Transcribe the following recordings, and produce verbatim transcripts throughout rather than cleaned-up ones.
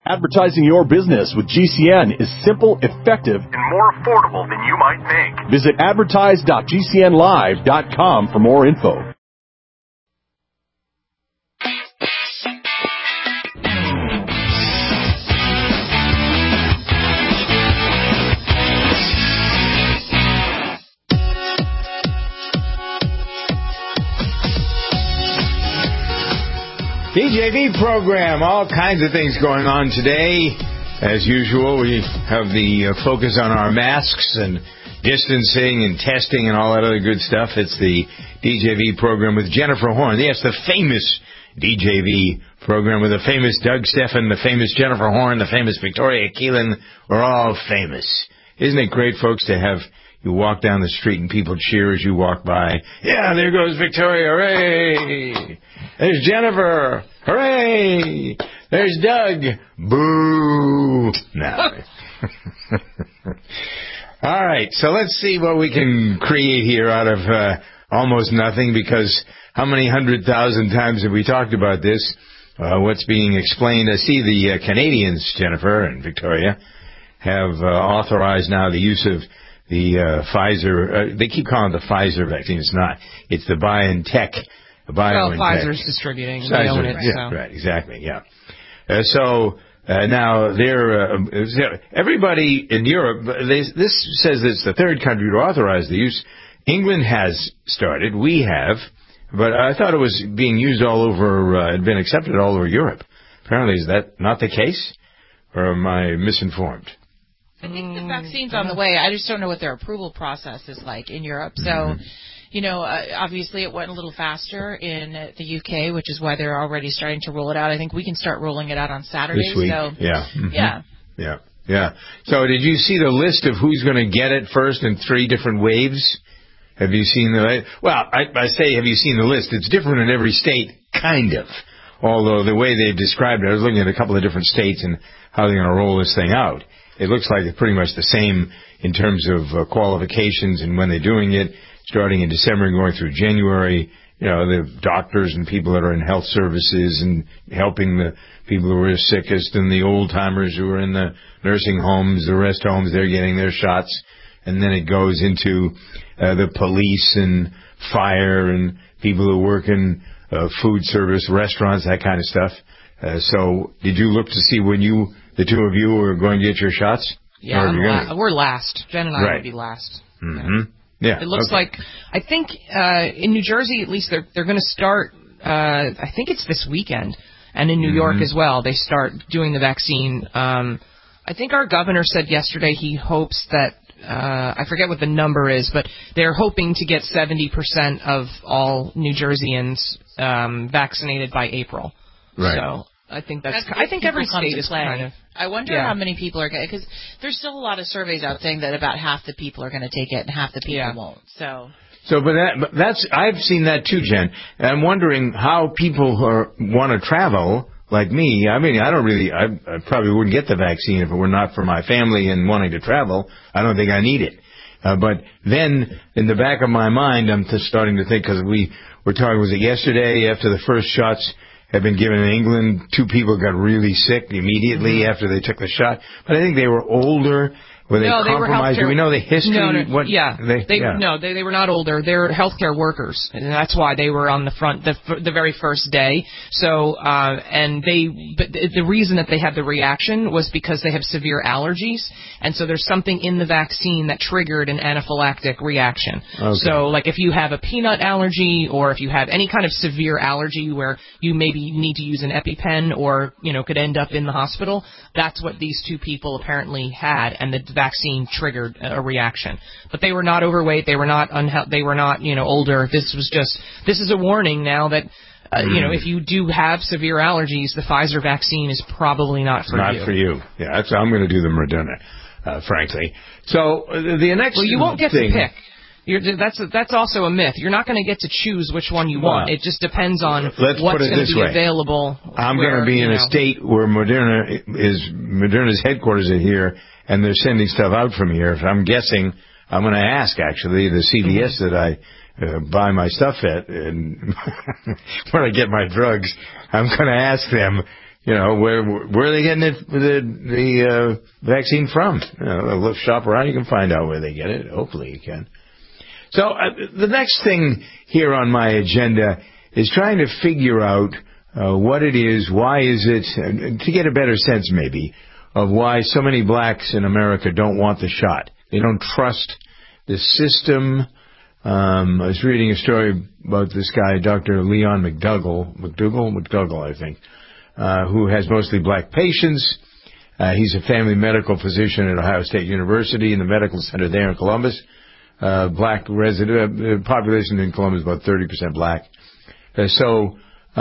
Advertising your business with G C N is simple, effective, and more affordable than you might think. Visit advertise dot g c n live dot com for more info. D J V program, all kinds of things going on today. As usual, we have the uh, focus on our masks and distancing and testing and all that other good stuff. It's the D J V program with Jennifer Horn. Yes, the famous D J V program with the famous Doug Steffen, the famous Jennifer Horn, the famous Victoria Keelan. We're all famous. Isn't it great, folks, to have you walk down the street and people cheer as you walk by? Yeah, there goes Victoria. Hooray! There's Jennifer. Hooray! There's Doug. Boo! No. All right, so let's see what we can create here out of uh, almost nothing, because how many hundred thousand times have we talked about this? Uh, what's being explained? I see the uh, Canadians, Jennifer and Victoria, have uh, authorized now the use of the uh, Pfizer. Uh, they keep calling it the Pfizer vaccine. It's not. It's the BioNTech. Well, Pfizer's distributing. They own it. Yeah, so. Right, exactly, yeah. Uh, so uh, now they're, uh, everybody in Europe, they, this says it's the third country to authorize the use. England has started. We have. But I thought it was being used all over, uh, had been accepted all over Europe. Apparently, is that not the case? Or am I misinformed? I think the vaccine's on the way. I just don't know what their approval process is like in Europe. So... Mm-hmm. You know, uh, obviously it went a little faster in uh, the U K, which is why they're already starting to roll it out. I think we can start rolling it out on Saturday. This week, so, yeah. Mm-hmm. Yeah. Yeah, yeah. So did you see the list of who's going to get it first in three different waves? Have you seen the... Well, I, I say have you seen the list? It's different in every state, kind of. Although the way they've described it, I was looking at a couple of different states and how they're going to roll this thing out. It looks like it's pretty much the same in terms of uh, qualifications and when they're doing it. Starting in December and going through January, you know, the doctors and people that are in health services and helping the people who are sickest and the old-timers who are in the nursing homes, the rest homes, they're getting their shots. And then it goes into uh, the police and fire and people who work in uh, food service, restaurants, that kind of stuff. Uh, so did you look to see when you, the two of you, were going to get your shots? Yeah, la- we're last. Jen and I right. will be last. Mm-hmm. Yeah. Yeah, it looks okay. like, I think uh, in New Jersey, at least, they're they're going to start, uh, I think it's this weekend, and in New mm-hmm. York as well, they start doing the vaccine. Um, I think our governor said yesterday he hopes that, uh, I forget what the number is, but they're hoping to get seventy percent of all New Jerseyans um, vaccinated by April. Right. So I think that's, that's I think every state is play. kind of... I wonder yeah. how many people are going to, because there's still a lot of surveys out saying that about half the people are going to take it and half the people yeah. won't. So, so, but that, but that's, I've seen that too, Jen. And I'm wondering how people who are, want to travel, like me, I mean, I don't really, I, I probably wouldn't get the vaccine if it were not for my family and wanting to travel. I don't think I need it. Uh, but then, in the back of my mind, I'm just starting to think, because we were talking, was it yesterday, after the first shots had been given in England, two people got really sick immediately mm-hmm. after they took the shot. But I think they were older. Were they no, compromised? They were Do we know the history? No, no, what, yeah. They, they, yeah. No, they, they were not older. They're healthcare workers, and that's why they were on the front the, the very first day. So, uh, and they, but the reason that they had the reaction was because they have severe allergies, and so there's something in the vaccine that triggered an anaphylactic reaction. Okay. So, like if you have a peanut allergy, or if you have any kind of severe allergy where you maybe need to use an EpiPen, or you know could end up in the hospital, that's what these two people apparently had, and the vaccine triggered a reaction. But they were not overweight. They were not unhe- They were not, you know, older. This was just. This is a warning now that, uh, mm. you know, if you do have severe allergies, the Pfizer vaccine is probably not for not you. Not for you. Yeah, that's, I'm going to do the Moderna, uh, frankly. So uh, the next. Well, you won't get thing, to pick. You're, that's a, that's also a myth. You're not going to get to choose which one you want. Well, it just depends on let's what's going to be way. available. I'm going to be in you a know, state where Moderna is Moderna's headquarters are here, and they're sending stuff out from here. If I'm guessing, I'm going to ask actually the C V S mm-hmm. that I uh, buy my stuff at, and when I get my drugs, I'm going to ask them, you know, where where are they getting it, the the uh, vaccine from? You know, look, shop around, you can find out where they get it. Hopefully you can. So uh, the next thing here on my agenda is trying to figure out uh, what it is, why is it, uh, to get a better sense maybe of why so many blacks in America don't want the shot. They don't trust the system. Um, I was reading a story about this guy, Doctor Leon McDougall, McDougall, McDougall, I think, uh, who has mostly black patients. Uh, he's a family medical physician at Ohio State University in the medical center there in Columbus. Uh, black resident, uh, population in Columbus is about thirty percent black. Uh, so,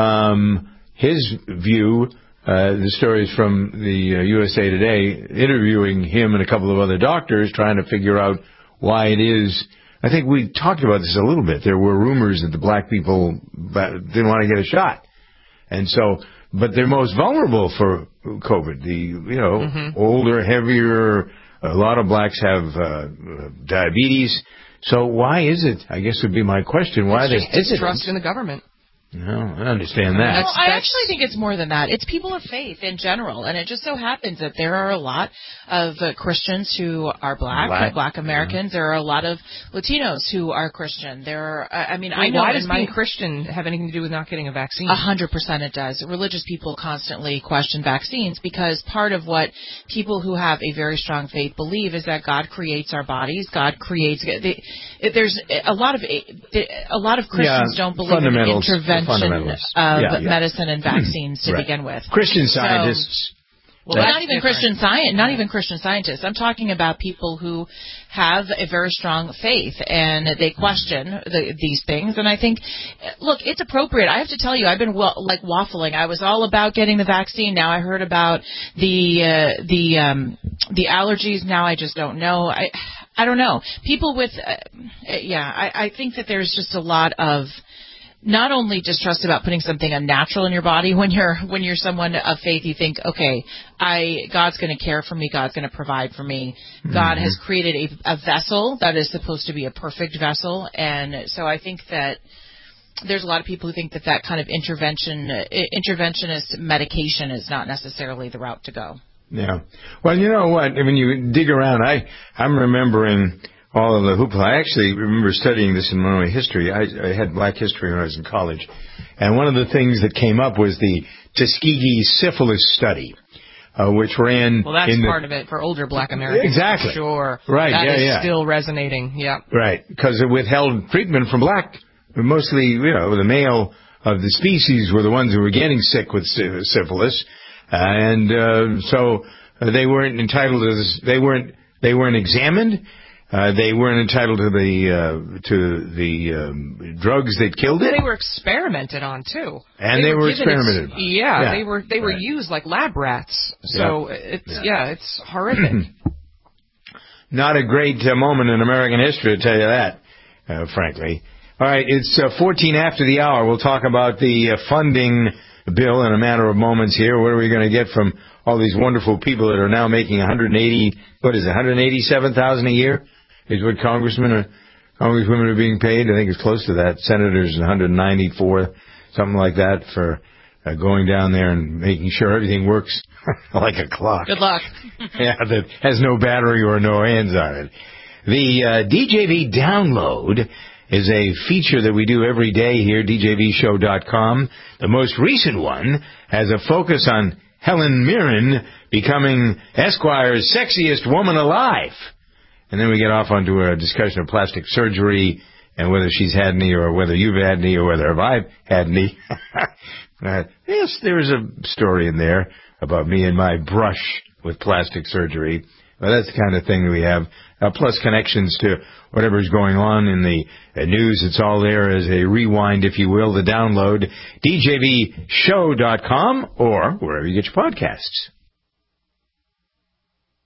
um, his view, uh, the story is from the uh, U S A Today, interviewing him and a couple of other doctors, trying to figure out why it is. I think we talked about this a little bit. There were rumors that the black people didn't want to get a shot. And so, but they're most vulnerable for COVID. The, you know, mm-hmm. older, heavier, a lot of blacks have uh, diabetes. So why is it, I guess would be my question, why it's they just hesitant? distrust in the government. No, I understand that. Well, I actually think it's more than that. It's people of faith in general, and it just so happens that there are a lot of uh, Christians who are black, black, black Americans. Yeah. There are a lot of Latinos who are Christian. There are, I mean, well, I know. Why does my, being Christian have anything to do with not getting a vaccine? A hundred percent it does. Religious people constantly question vaccines because part of what people who have a very strong faith believe is that God creates our bodies. God creates. They, there's a lot of a lot of Christians yeah, don't believe in intervention. Of yeah, yeah. medicine and vaccines to right. begin with. Christian scientists. So, well, not even different. Christian science, not even Christian scientists. I'm talking about people who have a very strong faith and they question the, these things. And I think, look, it's appropriate. I have to tell you, I've been well, like waffling. I was all about getting the vaccine. Now I heard about the uh, the um, the allergies. Now I just don't know. I I don't know. People with, uh, yeah, I, I think that there's just a lot of. Not only distrust about putting something unnatural in your body when you're when you're someone of faith, you think, okay, I God's going to care for me, God's going to provide for me. Mm-hmm. God has created a, a vessel that is supposed to be a perfect vessel, and so I think that there's a lot of people who think that that kind of intervention, uh, interventionist medication is not necessarily the route to go. Yeah. Well, you know what? When you dig around, I I'm remembering. All of the hoopla. I actually remember studying this in my history. I, I had black history when I was in college. And one of the things that came up was the Tuskegee syphilis study, uh, which ran... Well, that's in part the, of it for older black Americans. Exactly. Sure. Right, that yeah, is yeah. still resonating, yeah. Right, because it withheld treatment from black. Mostly, you know, the male of the species were the ones who were getting sick with syphilis. Uh, and uh, so uh, they weren't entitled to this. They weren't, they weren't examined. Uh, they weren't entitled to the uh, to the um, drugs that killed it. They were experimented on too, and they, they were, were experimented. Ex- yeah, yeah, they were they were right. used like lab rats. So yeah. it's yeah. yeah, it's horrific. Not a great uh, moment in American history, to tell you that, uh, frankly. All right, it's uh, fourteen after the hour. We'll talk about the uh, funding bill in a matter of moments here. What are we going to get from all these wonderful people that are now making one hundred eighty? What is it? one hundred eighty-seven thousand a year? Is what congressmen or congresswomen are being paid. I think it's close to that. Senators, one hundred ninety-four, something like that, for uh, going down there and making sure everything works like a clock. Good luck. Yeah, that has no battery or no hands on it. The uh, D J V Download is a feature that we do every day here, D J V show dot com. The most recent one has a focus on Helen Mirren becoming Esquire's sexiest woman alive. And then we get off onto a discussion of plastic surgery and whether she's had any or whether you've had any or whether I've had any. uh, yes, there's a story in there about me and my brush with plastic surgery. Well, that's the kind of thing that we have. Uh, plus connections to whatever's going on in the uh, news. It's all there as a rewind, if you will, the download. D J V show dot com or wherever you get your podcasts.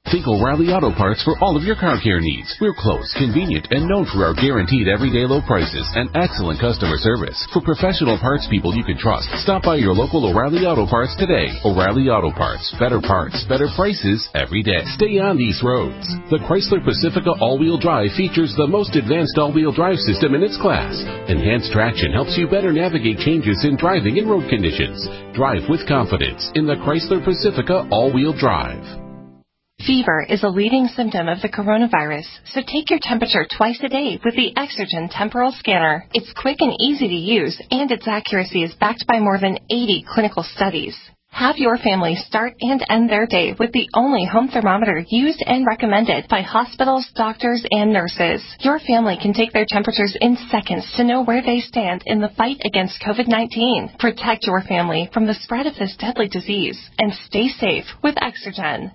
Think O'Reilly Auto Parts for all of your car care needs. We're close, convenient, and known for our guaranteed everyday low prices and excellent customer service. For professional parts people you can trust, stop by your local O'Reilly Auto Parts today. O'Reilly Auto Parts. Better parts, better prices every day. Stay on these roads. The Chrysler Pacifica all-wheel drive features the most advanced all-wheel drive system in its class. Enhanced traction helps you better navigate changes in driving and road conditions. Drive with confidence in the Chrysler Pacifica all-wheel drive. Fever is a leading symptom of the coronavirus, so take your temperature twice a day with the Exergen Temporal Scanner. It's quick and easy to use, and its accuracy is backed by more than eighty clinical studies. Have your family start and end their day with the only home thermometer used and recommended by hospitals, doctors, and nurses. Your family can take their temperatures in seconds to know where they stand in the fight against COVID nineteen. Protect your family from the spread of this deadly disease, and stay safe with Exergen.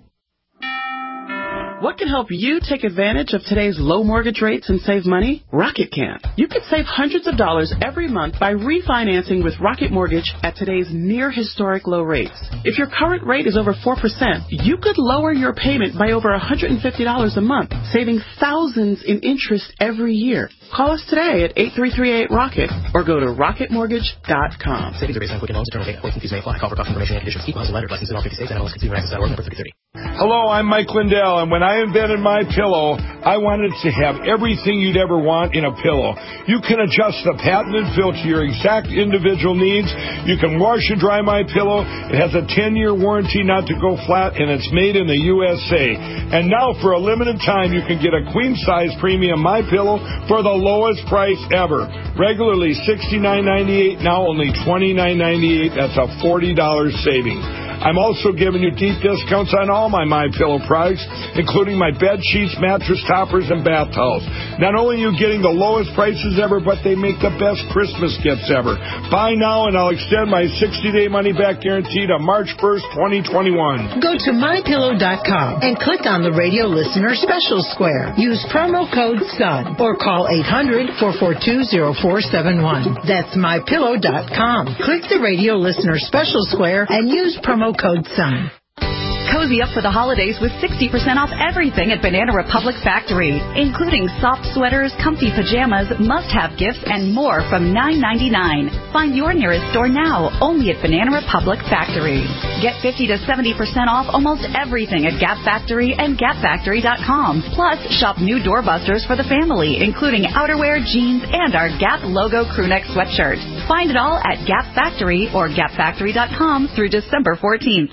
What can help you take advantage of today's low mortgage rates and save money? Rocket can. You could save hundreds of dollars every month by refinancing with Rocket Mortgage at today's near historic low rates. If your current rate is over four percent, you could lower your payment by over one hundred fifty dollars a month, saving thousands in interest every year. Call us today at eight three three eight ROCKET or go to rocket mortgage dot com. Savings are based on Quicken Loans. Internal data points and fees may apply. Call for cost information and conditions. Equal housing lender. License in all fifty states. N M L S Consumer Access dot org. Number thirty thirty. Hello, I'm Mike Lindell, and when I invented My Pillow, I wanted to have everything you'd ever want in a pillow. You can adjust the patented fill to your exact individual needs. You can wash and dry My Pillow. It has a ten-year warranty not to go flat, and it's made in the U S A. And now, for a limited time, you can get a queen-size premium My Pillow for the lowest price ever. Regularly sixty-nine ninety-eight, now only twenty-nine ninety-eight. That's a forty dollars savings. I'm also giving you deep discounts on all my My Pillow products, including my bed sheets, mattress toppers, and bath towels. Not only are you getting the lowest prices ever, but they make the best Christmas gifts ever. Buy now, and I'll extend my sixty-day money-back guarantee to March first, twenty twenty-one. Go to my pillow dot com and click on the radio listener special square. Use promo code SUN or call eight hundred, four four two, zero four seven one. That's my pillow dot com. Click the radio listener special square and use promo code SUN. Cozy up for the holidays with sixty percent off everything at Banana Republic Factory, including soft sweaters, comfy pajamas, must-have gifts, and more from nine ninety-nine. Find your nearest store now, only at Banana Republic Factory. Get fifty to seventy percent off almost everything at Gap Factory and gap factory dot com. Plus, shop new doorbusters for the family, including outerwear, jeans, and our Gap logo crewneck sweatshirt. Find it all at Gap Factory or gap factory dot com through December fourteenth.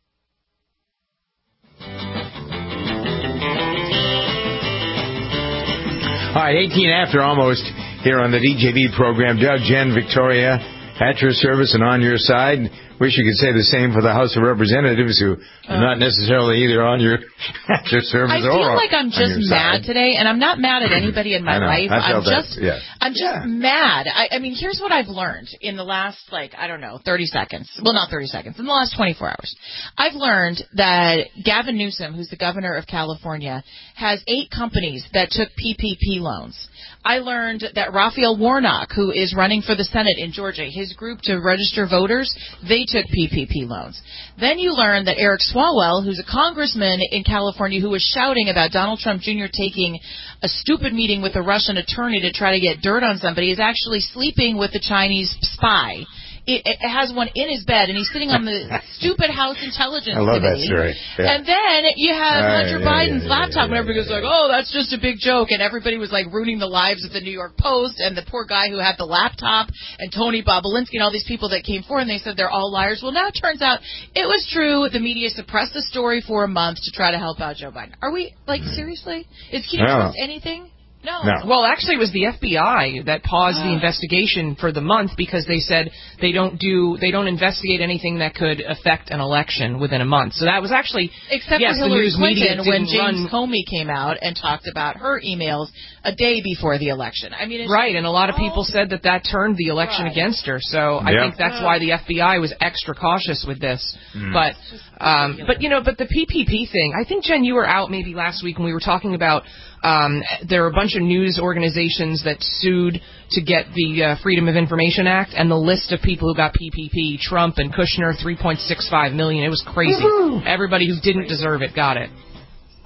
All right, eighteen after almost here on the D J V program. Doug, Jen, Victoria, at your service and on your side. Wish you could say the same for the House of Representatives, who uh, are not necessarily either on your at your service I or feel like I'm just mad side. today, and I'm not mad at anybody in my I life. I I'm just, that, yeah. I'm just yeah. mad. I, I mean, here's what I've learned in the last, like, I don't know, thirty seconds. Well, not thirty seconds. In the last twenty-four hours, I've learned that Gavin Newsom, who's the governor of California, has eight companies that took P P P loans. I learned that Raphael Warnock, who is running for the Senate in Georgia, his group to register voters, they took P P P loans. Then you learn that Eric Swalwell, who's a congressman in California who was shouting about Donald Trump Junior taking a stupid meeting with a Russian attorney to try to get dirt on somebody, is actually sleeping with the Chinese spy. It, it has one in his bed, and he's sitting on the stupid House Intelligence I love Committee. that story. Yeah. And then you have uh, Hunter yeah, Biden's yeah, yeah, laptop, yeah, and everybody goes like, oh, that's just a big joke. And everybody was like ruining the lives of the New York Post and the poor guy who had the laptop and Tony Bobolinsky and all these people that came forward, and they said they're all liars. Well, now it turns out it was true. The media suppressed the story for a month to try to help out Joe Biden. Are we, like, seriously? Is Can you no. trust anything? No. no. Well, actually, it was the F B I that paused the investigation for the month because they said they don't do they don't investigate anything that could affect an election within a month. So that was actually except yes, for Hillary the news Clinton when James run... Comey came out and talked about her emails a day before the election. I mean, it's right, and a lot of people oh, said that that turned the election right. against her. So I yeah. think that's why the F B I was extra cautious with this. Mm. But um, but you know, but the P P P thing. I think Jen, you were out maybe last week when we were talking about. Um, there are a bunch of news organizations that sued to get the uh, Freedom of Information Act, and the list of people who got P P P, Trump and Kushner, three point six five million. It was crazy. Woo-hoo! Everybody who didn't deserve it got it.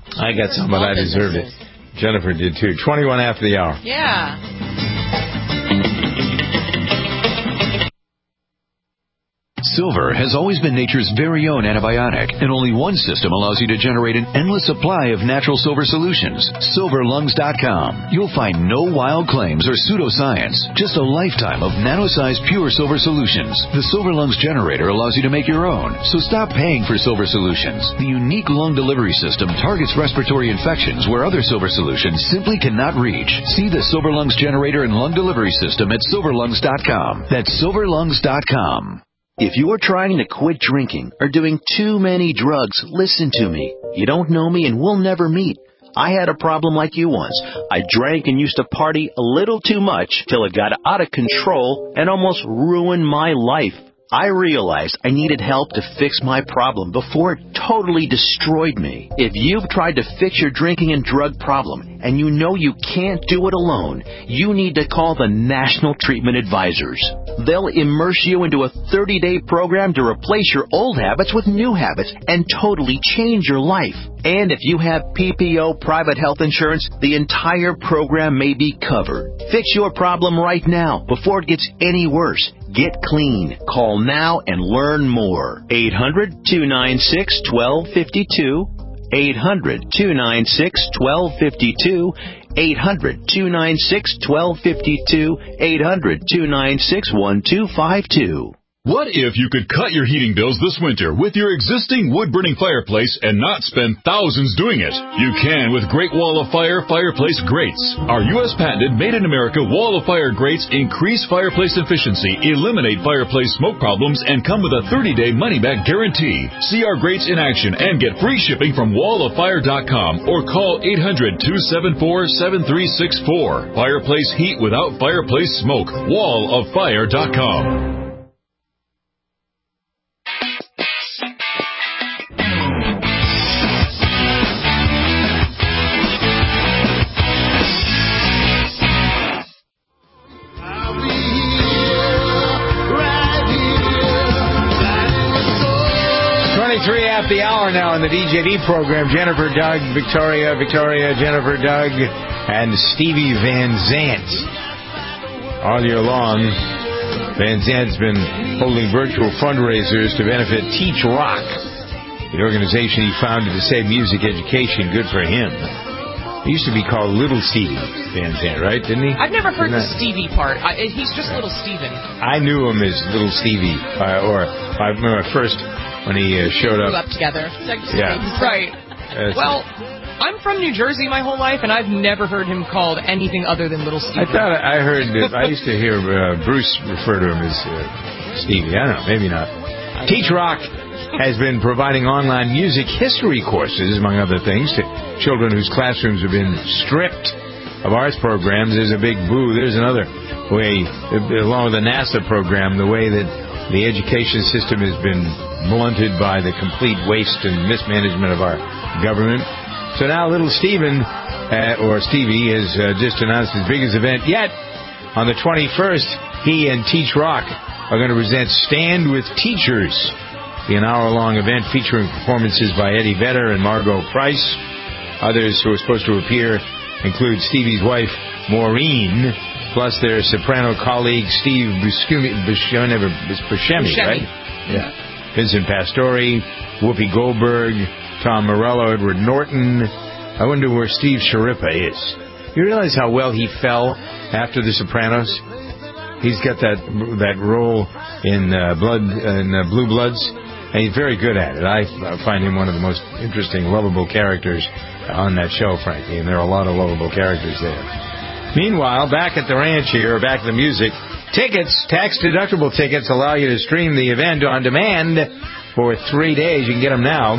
I got some, but I deserved it. Jennifer did too. twenty-one after the hour. Yeah. Silver has always been nature's very own antibiotic, and only one system allows you to generate an endless supply of natural silver solutions. silver lungs dot com. You'll find no wild claims or pseudoscience, just a lifetime of nano-sized pure silver solutions. The Silver Lungs generator allows you to make your own, so stop paying for silver solutions. The unique lung delivery system targets respiratory infections where other silver solutions simply cannot reach. See the Silver Lungs generator and lung delivery system at silver lungs dot com. That's silver lungs dot com. If you are trying to quit drinking or doing too many drugs, listen to me. You don't know me and we'll never meet. I had a problem like you once. I drank and used to party a little too much till it got out of control and almost ruined my life. I realized I needed help to fix my problem before it totally destroyed me. If you've tried to fix your drinking and drug problem and you know you can't do it alone, you need to call the National Treatment Advisors. They'll immerse you into a thirty-day program to replace your old habits with new habits and totally change your life. And if you have P P O private health insurance, the entire program may be covered. Fix your problem right now before it gets any worse. Get clean. Call now and learn more. eight hundred, two nine six, one two five two. eight hundred, two nine six, one two five two. eight hundred, two nine six, one two five two. eight hundred, two nine six, one two five two. What if you could cut your heating bills this winter with your existing wood-burning fireplace and not spend thousands doing it? You can with Great Wall of Fire fireplace grates. Our U S patented made-in-America Wall of Fire grates increase fireplace efficiency, eliminate fireplace smoke problems, and come with a thirty-day money-back guarantee. See our grates in action and get free shipping from wall of fire dot com or call eight hundred, two seven four, seven three six four. Fireplace heat without fireplace smoke. wall of fire dot com. three after the hour now in the D J D program. Jennifer, Doug, Victoria, Victoria, Jennifer, Doug, and Stevie Van Zandt. All year long, Van Zandt's been holding virtual fundraisers to benefit Teach Rock, the organization he founded to save music education. Good for him. He used to be called Little Stevie Van Zandt, right? Didn't he? I've never heard Isn't the that... Stevie part. I, he's just Little Steven. I knew him as Little Stevie, uh, or I remember first when he uh, showed up. Grew up together. Yeah. Right. Uh, well, I'm from New Jersey my whole life, and I've never heard him called anything other than Little Stevie. I thought I heard. I used to hear uh, Bruce refer to him as uh, Stevie. I don't know, maybe not. Teach Rock has been providing online music history courses, among other things, to children whose classrooms have been stripped of arts programs. There's a big boo. There's another way, along with the NASA program, the way that the education system has been blunted by the complete waste and mismanagement of our government. So now little Steven, uh, or Stevie, has uh, just announced his biggest event yet. On the twenty-first, he and Teach Rock are going to present Stand with Teachers, an hour-long event featuring performances by Eddie Vedder and Margot Price. Others who are supposed to appear include Stevie's wife, Maureen, plus their soprano colleague, Steve Buscemi, Buscemi, Buscemi, right? Yeah. Vincent Pastore, Whoopi Goldberg, Tom Morello, Edward Norton. I wonder where Steve Sciarippa is. You realize how well he fell after The Sopranos? He's got that that role in uh, Blood in uh, Blue Bloods, and he's very good at it. I find him one of the most interesting, lovable characters on that show, frankly, and there are a lot of lovable characters there. Meanwhile, back at the ranch here, back to the music, tickets, tax-deductible tickets, allow you to stream the event on demand for three days. You can get them now.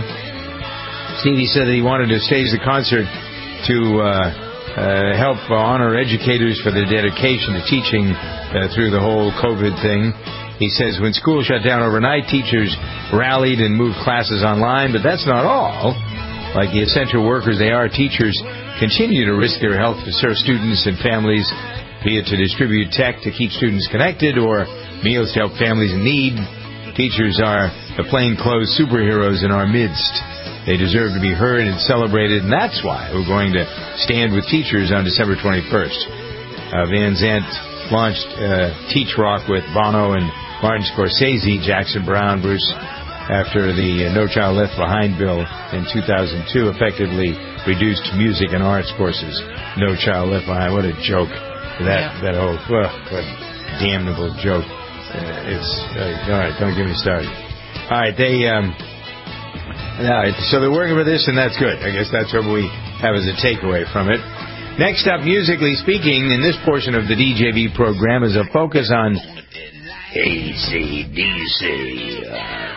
Stevie said that he wanted to stage the concert to uh, uh, help honor educators for their dedication to teaching uh, through the whole COVID thing. He says when school shut down overnight, teachers rallied and moved classes online, but that's not all. Like the essential workers they are, teachers continue to risk their health to serve students and families, be it to distribute tech to keep students connected or meals to help families in need. Teachers are the plainclothes superheroes in our midst. They deserve to be heard and celebrated, and that's why we're going to stand with teachers on December twenty-first. Uh, Van Zandt launched uh, Teach Rock with Bono and Martin Scorsese, Jackson Browne, Bruce, after the uh, No Child Left Behind bill in two thousand two effectively reduced music and arts courses. No Child Left Behind. What a joke. That, yeah. that whole, well, what a damnable joke. Uh, it's, uh, all right, don't get me started. All right, they, um, all right, so they're working for this, and that's good. I guess that's what we have as a takeaway from it. Next up, musically speaking, in this portion of the D J V program is a focus on A C D C.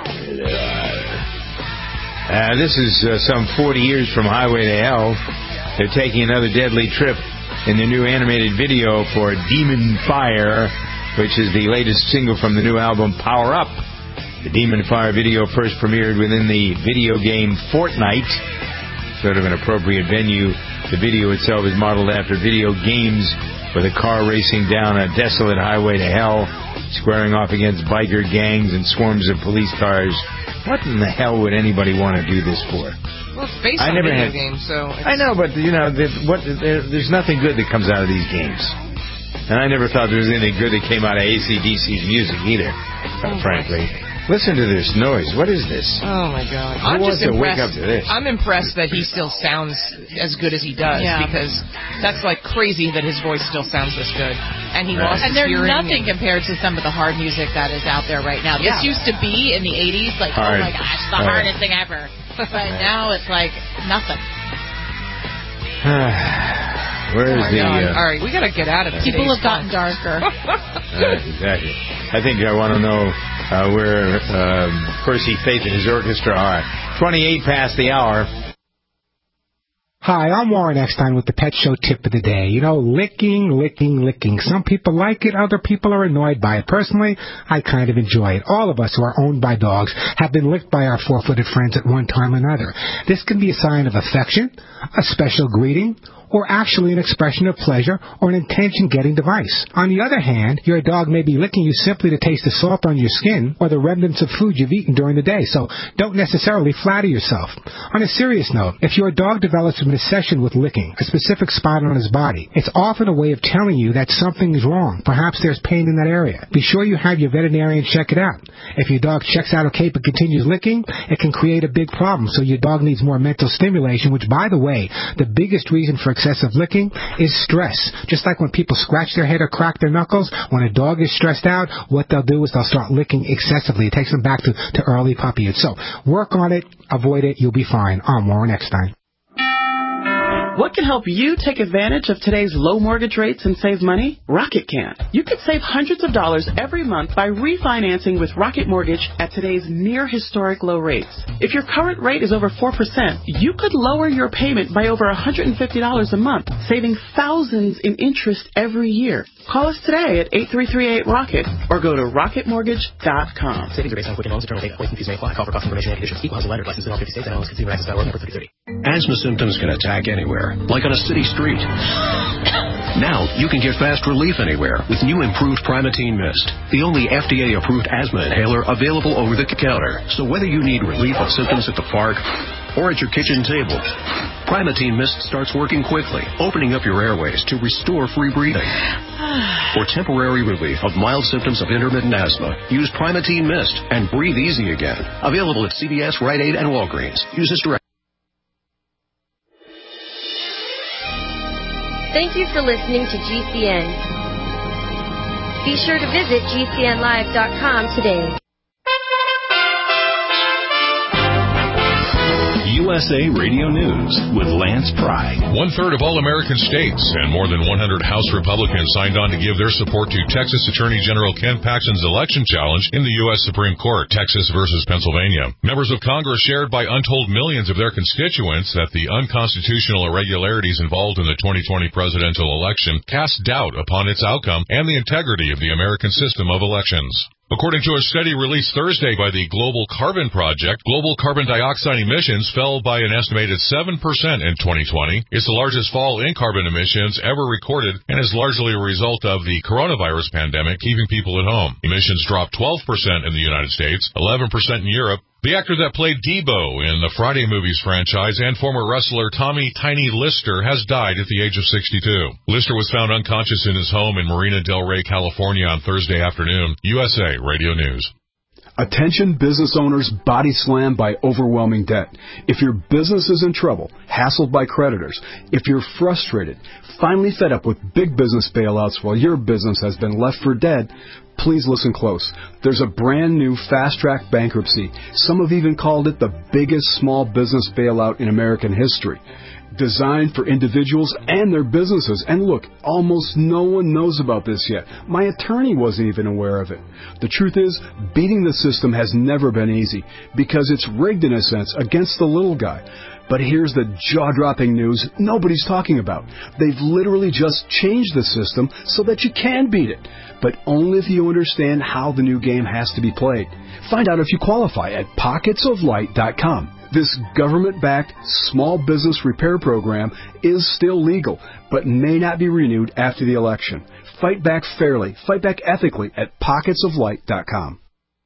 Uh, this is uh, some forty years from Highway to Hell. They're taking another deadly trip in the new animated video for Demon Fire, which is the latest single from the new album Power Up. The Demon Fire video first premiered within the video game Fortnite, sort of an appropriate venue. The video itself is modeled after video games, with a car racing down a desolate highway to hell, squaring off against biker gangs and swarms of police cars. What in the hell would anybody want to do this for? Well, it's based I on never video had, games, so... It's... I know, but, you know, there's, what, there, there's nothing good that comes out of these games. And I never thought there was anything good that came out of A C D C's music either, oh, frankly. Listen to this noise. What is this? Oh, my God. Who I'm wants just to impressed. Wake up to this? I'm impressed that he still sounds as good as he does, yeah. because that's, like, crazy that his voice still sounds this good. And he right. lost And his they're hearing. nothing and... compared to some of the hard music that is out there right now. Yeah. This used to be, in the eighties, like, hard. oh, my gosh, the Hard. hardest thing ever. But now it's, like, nothing. Where is oh the... Uh, All right, we got to get out of this. People have gotten darker. uh, exactly. I think I want to know uh, where um, Percy Faith and his orchestra are. twenty-eight past the hour. Hi, I'm Warren Eckstein with the Pet Show Tip of the Day. You know, licking, licking, licking. Some people like it, other people are annoyed by it. Personally, I kind of enjoy it. All of us who are owned by dogs have been licked by our four-footed friends at one time or another. This can be a sign of affection, a special greeting, or actually an expression of pleasure or an intention-getting device. On the other hand, your dog may be licking you simply to taste the salt on your skin or the remnants of food you've eaten during the day, so don't necessarily flatter yourself. On a serious note, if your dog develops an obsession with licking a specific spot on his body, it's often a way of telling you that something is wrong. Perhaps there's pain in that area. Be sure you have your veterinarian check it out. If your dog checks out okay but continues licking, it can create a big problem, so your dog needs more mental stimulation, which, by the way, the biggest reason for excessive licking is stress. Just like when people scratch their head or crack their knuckles, when a dog is stressed out, what they'll do is they'll start licking excessively. It takes them back to, to early puppyhood. So work on it, avoid it, you'll be fine. I'm Warren Eckstein. What can help you take advantage of today's low mortgage rates and save money? Rocket can. You could save hundreds of dollars every month by refinancing with Rocket Mortgage at today's near historic low rates. If your current rate is over four percent, you could lower your payment by over one hundred fifty dollars a month, saving thousands in interest every year. Call us today at eight three three eight ROCKET or go to rocket mortgage dot com. Savings are based on quick and loans. Internal data points and fees may apply. Call for cost information and conditions. Equal housing lender. Licensed in all fifty states. N M L S Consumer Access Network number thirty thirty. Asthma symptoms can attack anywhere, like on a city street. Now you can get fast relief anywhere with new improved Primatene Mist, the only F D A-approved asthma inhaler available over the counter. So whether you need relief of symptoms at the park or at your kitchen table, Primatene Mist starts working quickly, opening up your airways to restore free breathing. For temporary relief of mild symptoms of intermittent asthma, use Primatene Mist and breathe easy again. Available at C V S, Rite Aid, and Walgreens. Use this direct. Thank you for listening to G C N. Be sure to visit G C N live dot com today. U S A Radio News with Lance Pry. One-third of all American states and more than one hundred House Republicans signed on to give their support to Texas Attorney General Ken Paxton's election challenge in the U S Supreme Court, Texas versus Pennsylvania. Members of Congress shared by untold millions of their constituents that the unconstitutional irregularities involved in the twenty twenty presidential election cast doubt upon its outcome and the integrity of the American system of elections. According to a study released Thursday by the Global Carbon Project, global carbon dioxide emissions fell by an estimated seven percent in twenty twenty. It's the largest fall in carbon emissions ever recorded and is largely a result of the coronavirus pandemic keeping people at home. Emissions dropped twelve percent in the United States, eleven percent in Europe, The actor that played Debo in the Friday Movies franchise and former wrestler Tommy Tiny Lister has died at the age of sixty-two. Lister was found unconscious in his home in Marina del Rey, California on Thursday afternoon. U S A Radio News. Attention business owners body slammed by overwhelming debt. If your business is in trouble, hassled by creditors, if you're frustrated, finally fed up with big business bailouts while your business has been left for dead, please listen close. There's a brand new fast-track bankruptcy. Some have even called it the biggest small business bailout in American history. Designed for individuals and their businesses. And look, almost no one knows about this yet. My attorney wasn't even aware of it. The truth is, beating the system has never been easy because it's rigged in a sense against the little guy. But here's the jaw-dropping news nobody's talking about. They've literally just changed the system so that you can beat it, but only if you understand how the new game has to be played. Find out if you qualify at pockets of light dot com. This government-backed small business repair program is still legal, but may not be renewed after the election. Fight back fairly, fight back ethically at pockets of light dot com.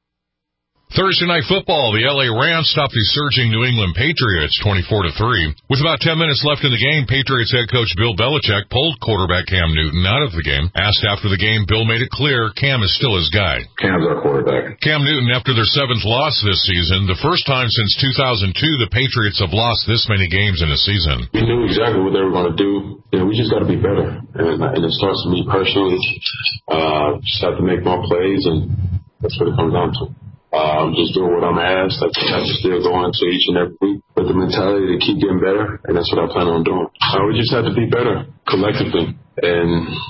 Thursday Night Football, the L A Rams stopped the surging New England Patriots twenty-four to three. With about ten minutes left in the game, Patriots head coach Bill Belichick pulled quarterback Cam Newton out of the game. Asked after the game, Bill made it clear Cam is still his guy. Cam's our quarterback. Cam Newton, after their seventh loss this season, the first time since two thousand two the Patriots have lost this many games in a season. We knew exactly what they were going to do. You know, we just got to be better. And, and it starts with me personally. Uh, just have to make more plays, and that's what it comes down to. Um, just doing what I'm asked. I have to still go into each and every week with the mentality to keep getting better, and that's what I plan on doing. Uh, we just have to be better collectively, and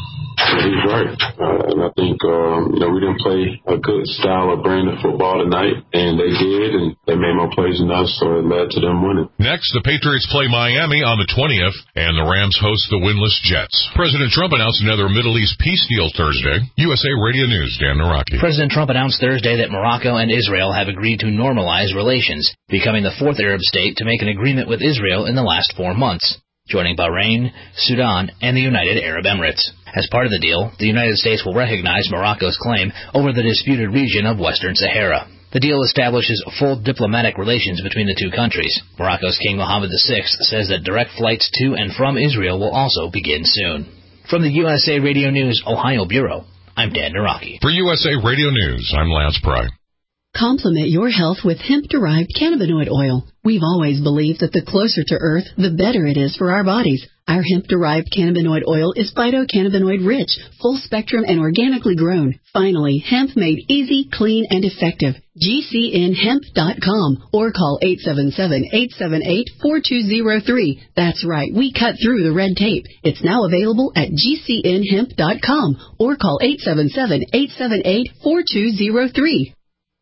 he's right. Uh, and I think um, you know we didn't play a good style of brand of football tonight, and they did, and they made more plays than us, so it led to them winning. Next, the Patriots play Miami on the twentieth, and the Rams host the winless Jets. President Trump announced another Middle East peace deal Thursday. U S A Radio News, Dan Naraki. President Trump announced Thursday that Morocco and Israel have agreed to normalize relations, becoming the fourth Arab state to make an agreement with Israel in the last four months, joining Bahrain, Sudan, and the United Arab Emirates. As part of the deal, the United States will recognize Morocco's claim over the disputed region of Western Sahara. The deal establishes full diplomatic relations between the two countries. Morocco's King Mohammed the sixth says that direct flights to and from Israel will also begin soon. From the U S A Radio News Ohio Bureau, I'm Dan Naraki. For U S A Radio News, I'm Lance Pry. Complement your health with hemp-derived cannabinoid oil. We've always believed that the closer to Earth, the better it is for our bodies. Our hemp-derived cannabinoid oil is phytocannabinoid-rich, full-spectrum, and organically grown. Finally, hemp made easy, clean, and effective. G C N hemp dot com or call eight seven seven, eight seven eight, four two zero three. That's right, we cut through the red tape. It's now available at G C N hemp dot com or call eight seven seven, eight seven eight, four two zero three.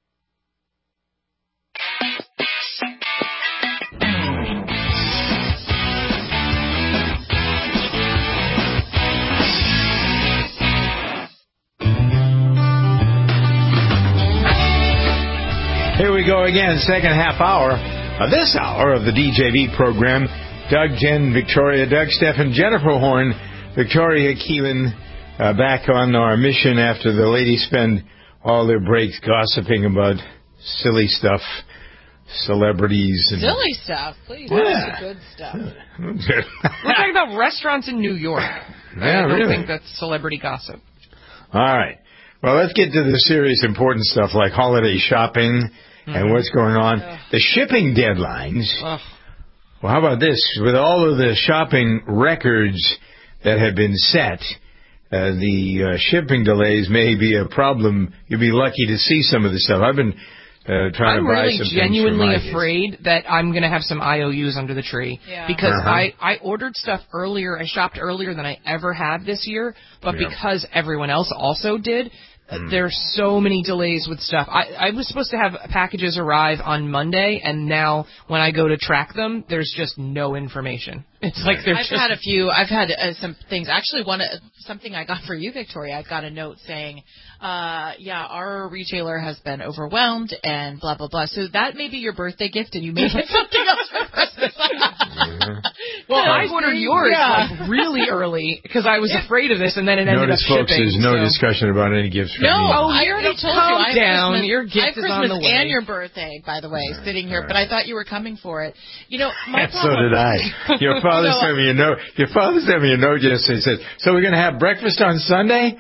Here we go again, second half hour of this hour of the D J V program. Doug, Jen, Victoria, Doug, Stephen, Jennifer Horn, Victoria Keelan, uh, back on our mission after the ladies spend all their breaks gossiping about silly stuff, celebrities. And silly stuff, please. Yeah. That's good stuff. We're talking about restaurants in New York. Yeah, I don't really? think that's celebrity gossip. All right. Well, let's get to the serious, important stuff like holiday shopping mm-hmm. and what's going on. Ugh. The shipping deadlines. Ugh. Well, how about this? With all of the shopping records that have been set, uh, the uh, shipping delays may be a problem. You'll be lucky to see some of the stuff. I've been uh, trying I'm to buy really some genuinely things for my afraid that I'm going to have some I O Us under the tree. Yeah. Because uh-huh. I, I ordered stuff earlier. I shopped earlier than I ever have this year. But Yeah. because everyone else also did, Mm. there's so many delays with stuff. I, I was supposed to have packages arrive on Monday, and now when I go to track them, there's just no information. It's like there's I've just... had a few. I've had uh, some things. Actually, one uh, something I got for you, Victoria. I got a note saying, uh, "Yeah, our retailer has been overwhelmed," and blah blah blah. So that may be your birthday gift, and you may get something else for Christmas. Well, I ordered yours Yeah. like really early because I was afraid of this, and then it ended Notice, up folks, shipping. there's no so. discussion about any gifts from No, me. Oh, I you're- already told calm you. I have down. Christmas, Your gift I have is Christmas on the way. and your birthday, by the way, sitting here. But I thought you were coming for it. You know, my so problem. did I. Your father So- sent me a note. Your father sent me a note yesterday. He said, "So we're going to have breakfast on Sunday?"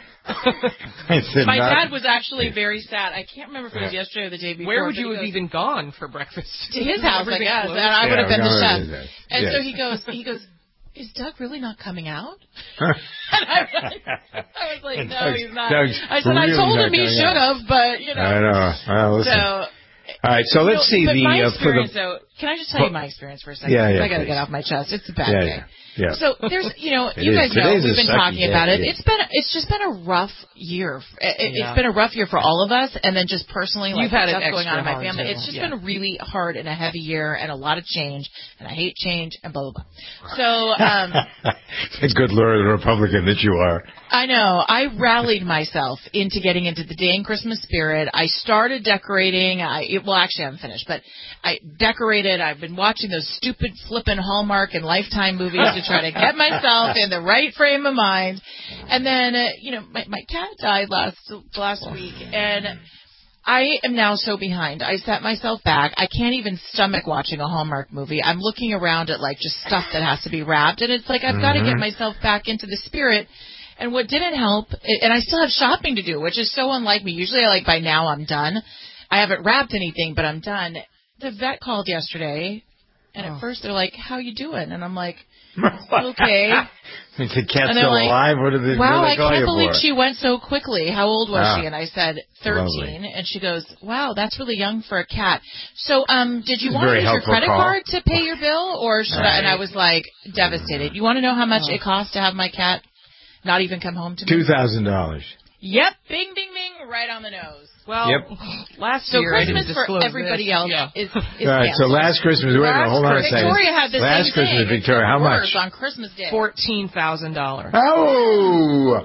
I said, My "Not." dad was actually very sad. I can't remember if it was yesterday or the day before. Where would but you he have goes, even gone for breakfast? To his house, I Everything guess, closed? and I would have Yeah, been the no, chef. it is. And Yes. so he goes, he goes, is Doug really not coming out? and I, I was like, no, Doug's- he's not. Doug's I said, I really told not him he coming should out. have, but you know. I know. Well, listen. So. All right, so let's You see know, but the my uh, for experience, the. though. Can I just tell you my experience for a second? Yeah, yeah, I got to please. get off my chest. It's a bad Yeah, day. yeah, yeah. So there's, you know, It you is. guys know Today's we've a been sucky talking day, about it. yeah. It's been, it's just been a rough year. It, Yeah. It's been a rough year for all of us, and then just personally, like You've had it stuff going extra on in my hard, family. too. It's just Yeah. been really hard and a heavy year, and a lot of change, and I hate change, and blah blah blah. So, um, Good Lord, the Republican that you are. I know. I rallied myself into getting into the dang Christmas spirit. I started decorating. I it, well, actually, I'm finished, but I decorated. I've been watching those stupid flippin' Hallmark and Lifetime movies to try to get myself in the right frame of mind. And then, uh, you know, my, my cat died last last week, and I am now so behind. I set myself back. I can't even stomach watching a Hallmark movie. I'm looking around at like just stuff that has to be wrapped, and it's like I've got to get myself back into the spirit. And what didn't help, and I still have shopping to do, which is so unlike me. Usually, I like by now I'm done. I haven't wrapped anything, but I'm done. The vet called yesterday, and Oh. at first they're like, "How you doing?" And I'm like, "Okay." Is the cat And they're still like, alive? What did they, wow, what did I they call can't you believe for? she went so quickly. How old was Ah, she? And I said thirteen. lovely. And she goes, wow, that's really young for a cat. So, um, did you It's a want to very use your helpful credit call. card to pay your bill, or should I? And I was like devastated. You want to know how much it costs to have my cat not even come home to me? Two thousand dollars. Yep, bing, ding, ding, right on the nose. Well, Yep. last So year I Christmas didn't for disclose everybody this. else Yeah. is, is All right, so canceled. last Christmas, wait a minute, hold on a second. Victoria had the last same Christmas, thing. Victoria, how It's much? worse on Christmas Day. Fourteen thousand dollars. Oh!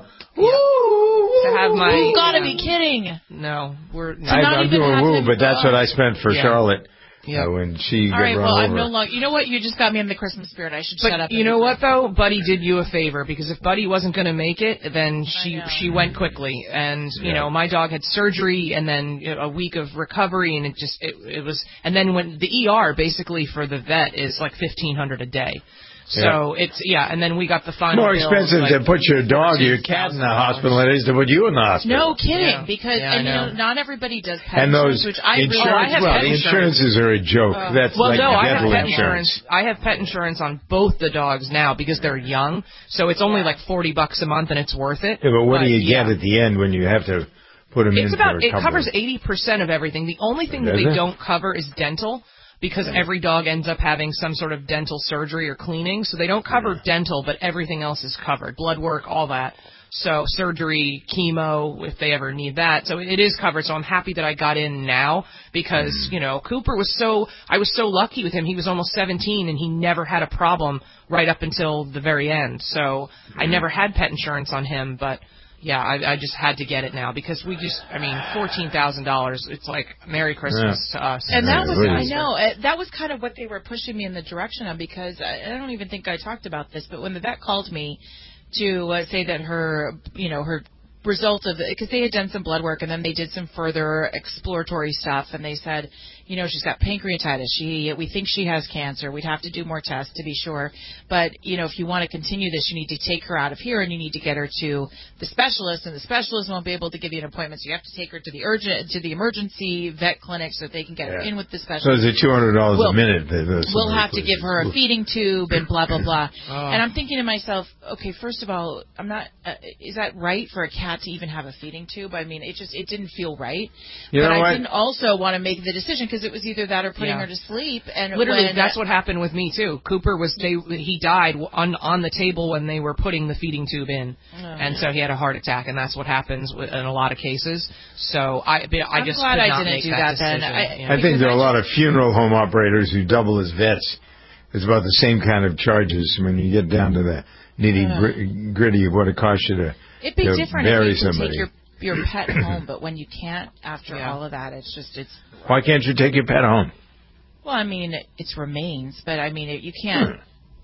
To have my. You've got to be kidding. No, we're. To I, not I'm even doing have woo, him but that's go. what I spent for Yeah. Charlotte Yep. uh, when she All got right, run well, over. I'm no longer. You know what? You just got me in the Christmas spirit. I should But shut up. you and know be what though? Buddy did you a favor, because if Buddy wasn't going to make it, then she she went quickly, and you Yeah. know my dog had surgery and then you know, a week of recovery, and it just it, it was, and then when the E R basically for the vet is like fifteen hundred a day. So it's yeah, and then we got the final. More bill, expensive like to put your dog or your cat in the hospital than it is to put you in the hospital. No kidding, Yeah. because Yeah, I and you know know. not everybody does pet And insurance, those which I really Oh, I insurance, have well, pet the insurance. insurances are a joke. Oh. That's Well, like no, I have dental pet insurance. insurance. I have pet insurance on both the dogs now because they're young, so it's only like forty bucks a month, and it's worth it. Yeah, but what do you yeah. get at the end when you have to put them It's in about for a it couple covers of- eighty percent of everything. The only thing that Does they it? don't cover is dental, because every dog ends up having some sort of dental surgery or cleaning. So they don't cover dental, but everything else is covered. Blood work, all that. So surgery, chemo, if they ever need that. So it is covered. So I'm happy that I got in now because, you know, Cooper was so, I was so lucky with him. He was almost seventeen and he never had a problem right up until the very end. So I never had pet insurance on him, but yeah, I, I just had to get it now because we just, I mean, fourteen thousand dollars. It's like Merry Christmas Yeah. to us. And that was, really. I know, uh, that was kind of what they were pushing me in the direction of, because I, I don't even think I talked about this, but when the vet called me to uh, say that her, you know, her result of, because they had done some blood work and then they did some further exploratory stuff, and they said, you know, she's got pancreatitis. She, we think she has cancer. We'd have to do more tests to be sure. But, you know, if you want to continue this, you need to take her out of here and you need to get her to the specialist, and the specialist won't be able to give you an appointment. So you have to take her to the urgent, to the emergency vet clinic so that they can get her Yeah. in with the So specialist. is it two hundred dollars We'll- a minute? that- that's We'll some have to places. give her a feeding tube and blah, blah, blah. Oh. And I'm thinking to myself, okay, first of all, I'm not, uh, is that right for a cat to even have a feeding tube? I mean, it just, it didn't feel right. You but know I what? didn't also want to make the decision because it was either that or putting Yeah. her to sleep. And Literally, when, that's what happened with me too. Cooper was they he died on on the table when they were putting the feeding tube in, Oh. and so he had a heart attack, and that's what happens with, in a lot of cases. So I I I'm just glad could I not didn't make do that that then. decision. I- Yeah. I think there are a lot of funeral home operators who double as vets. It's about the same kind of charges when you get down to the nitty gr- gritty of what it costs you to, it'd be to different bury if you could somebody. take your, your pet home, but when you can't after Yeah. all of that, it's just, it's, Why can't you take your pet home? well, I mean, it's remains, but I mean, it, you can't,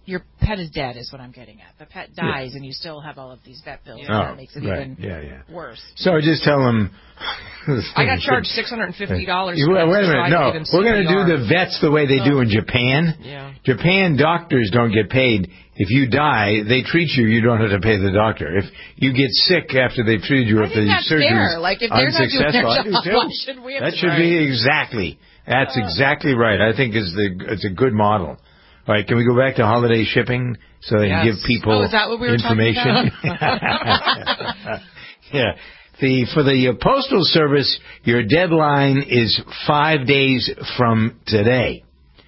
your pet is dead is what I'm getting at. The pet dies yeah. and you still have all of these vet bills. Oh, and that makes it right. even yeah, yeah. worse. So just tell them. I got charged six hundred fifty dollars. You, wait, wait a minute. No, we're going to do the vets the way they oh. do in Japan. Yeah. Japan doctors don't get paid. If you die, they treat you. You don't have to pay the doctor. If you get sick after they've treated you, I if think the that's surgery fair. Like if they're not doing their job, why should we have that to should right. be exactly. That's uh, exactly right. I think is the it's a good model. All right, can we go back to holiday shipping so they yes. can give people oh, is that what we were information? yeah. The for the uh, Postal Service, your deadline is five days from today.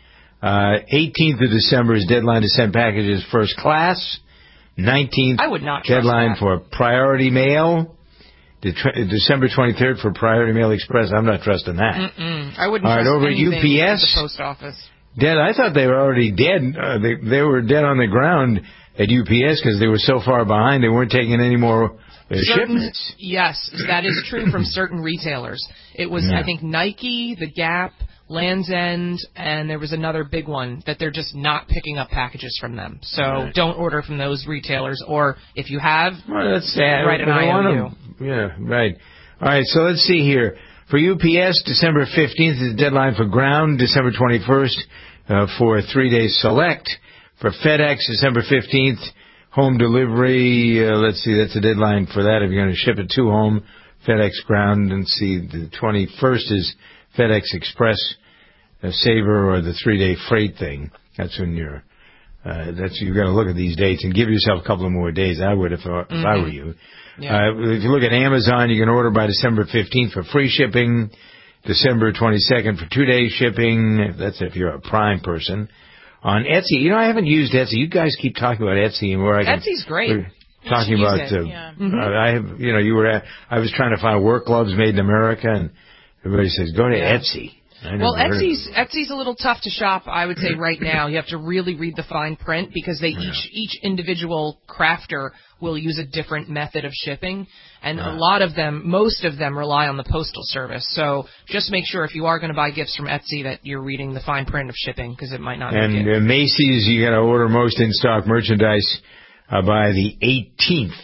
Uh, eighteenth of December is deadline to send packages first class. nineteenth I would not deadline that. for priority mail. De- December twenty-third for priority mail express. I'm not trusting that. Mm-mm. I wouldn't All right, trust over at U P S, at the post office. Dead. I thought they were already dead. Uh, they they were dead on the ground at U P S because they were so far behind. They weren't taking any more uh, certain, shipments. Yes, that is true from certain retailers. It was, yeah. I think, Nike, The Gap, Land's End, and there was another big one that they're just not picking up packages from them. So right. don't order from those retailers. Or if you have, well, that's sad. write an I O U. Yeah, right. All right, so let's see here. For U P S, December fifteenth is the deadline for ground. December twenty-first uh, for three-day select. For FedEx, December fifteenth, home delivery. Uh, let's see, that's the deadline for that if you're going to ship it to home. FedEx ground. And see, the twenty-first is FedEx Express uh, Saver or the three-day freight thing. That's when you're. Uh, that's you've got to look at these dates and give yourself a couple of more days. I would if, uh, if mm-hmm. I were you. Yeah. Uh, if you look at Amazon, you can order by December fifteenth for free shipping, December twenty-second for two-day shipping. That's if you're a Prime person. On Etsy, you know, I haven't used Etsy. You guys keep talking about Etsy and where I can. Etsy's great. Talking about, uh, yeah. mm-hmm. uh, I have, you know, you were. At, I was trying to find work gloves made in America, and everybody says go to yeah. Etsy. Well, Etsy's Etsy's a little tough to shop, I would say, right now. You have to really read the fine print because they yeah. each each individual crafter will use a different method of shipping, and yeah. a lot of them, most of them, rely on the postal service. So just make sure if you are going to buy gifts from Etsy that you're reading the fine print of shipping because it might not. And uh, Macy's, you got to order most in-stock merchandise uh, by the eighteenth.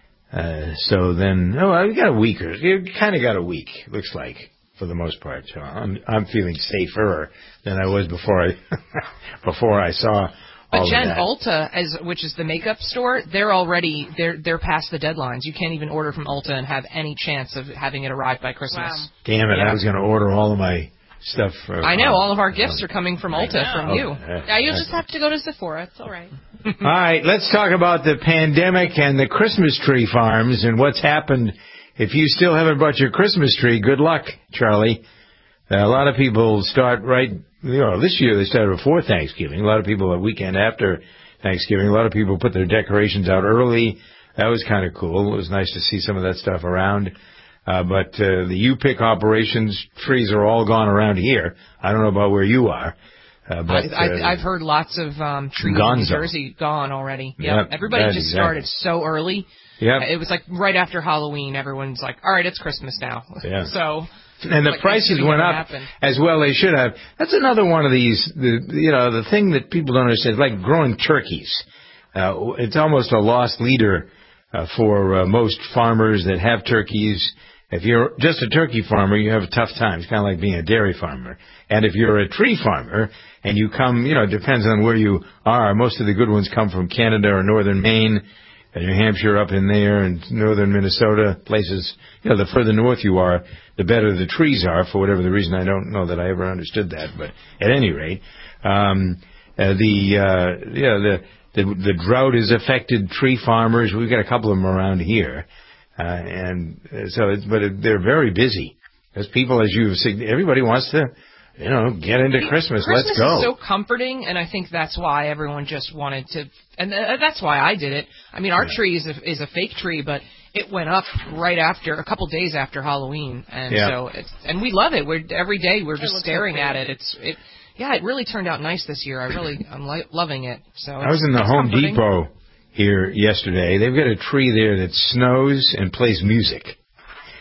Uh, so then, oh, well, you got a week or you kind of got a week. Looks like. For the most part, so I'm I'm feeling safer than I was before I before I saw. But all Jen, of that. Ulta, as which is the makeup store, they're already they're they're past the deadlines. You can't even order from Ulta and have any chance of having it arrive by Christmas. Wow. Damn it! Yeah. I was going to order all of my stuff. For, I know uh, all of our gifts are coming from Ulta from you. Okay. Yeah, you'll just have to go to Sephora. It's all right. All right, let's talk about the pandemic and the Christmas tree farms and what's happened. If you still haven't bought your Christmas tree, good luck, Charlie. Uh, a lot of people start right, you know, this year they started before Thanksgiving. A lot of people a weekend after Thanksgiving. A lot of people put their decorations out early. That was kind of cool. It was nice to see some of that stuff around. Uh, but uh, the U-Pick operations, trees are all gone around here. I don't know about where you are. Uh, but, I, I, uh, I've heard lots of um, trees Gonzo. in New Jersey gone already. Yep. Yep, Everybody just exactly. started so early. Yep. It was like right after Halloween, everyone's like, all right, it's Christmas now. Yeah. So. And the like prices went up happen. as well. They should have. That's another one of these. The, you know, the thing that people don't understand is like growing turkeys. Uh, it's almost a lost leader uh, for uh, most farmers that have turkeys. If you're just a turkey farmer, you have a tough time. It's kind of like being a dairy farmer. And if you're a tree farmer and you come, you know, it depends on where you are. Most of the good ones come from Canada or northern Maine. And New Hampshire up in there and northern Minnesota, places, you know, the further north you are, the better the trees are for whatever the reason. I don't know that I ever understood that, but at any rate, um, uh, the, uh, yeah, the, the, the drought has affected tree farmers. We've got a couple of them around here. Uh, and so, it's, but it, they're very busy because people, as you've said, everybody wants to, you know, get into Christmas. Christmas Let's go. is so comforting, and I think that's why everyone just wanted to, and that's why I did it. I mean, our yeah. tree is a, is a fake tree, but it went up right after, a couple days after Halloween, and yeah. so it's, and we love it. We're every day we're just staring at it. It's it, yeah, it really turned out nice this year. I really I'm li- loving it. So I was in the Home comforting. Depot here yesterday. They've got a tree there that snows and plays music.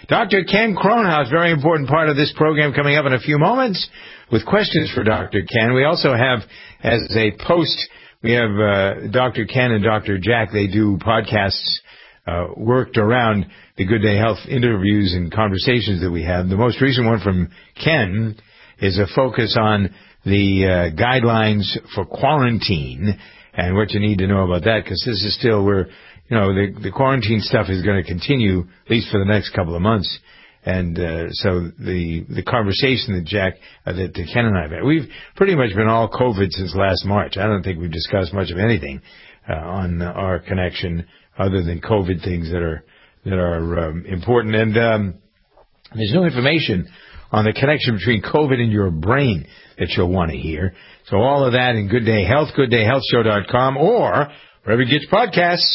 Doctor Ken Kronhaus, very important part of this program coming up in a few moments with questions for Doctor Ken. We also have, as a post, we have uh, Doctor Ken and Doctor Jack. They do podcasts uh, worked around the Good Day Health interviews and conversations that we have. The most recent one from Ken is a focus on the uh, guidelines for quarantine and what you need to know about that, because this is still where, you know, the, the quarantine stuff is going to continue at least for the next couple of months. And uh, so the the conversation that Jack, uh, that, that Ken and I have had, we've pretty much been all COVID since last March. I don't think we've discussed much of anything uh, on our connection other than COVID things that are that are um, important. And um, there's no information on the connection between COVID and your brain that you'll want to hear. So all of that in Good Day Health, good day health show dot com, or wherever you get your podcasts.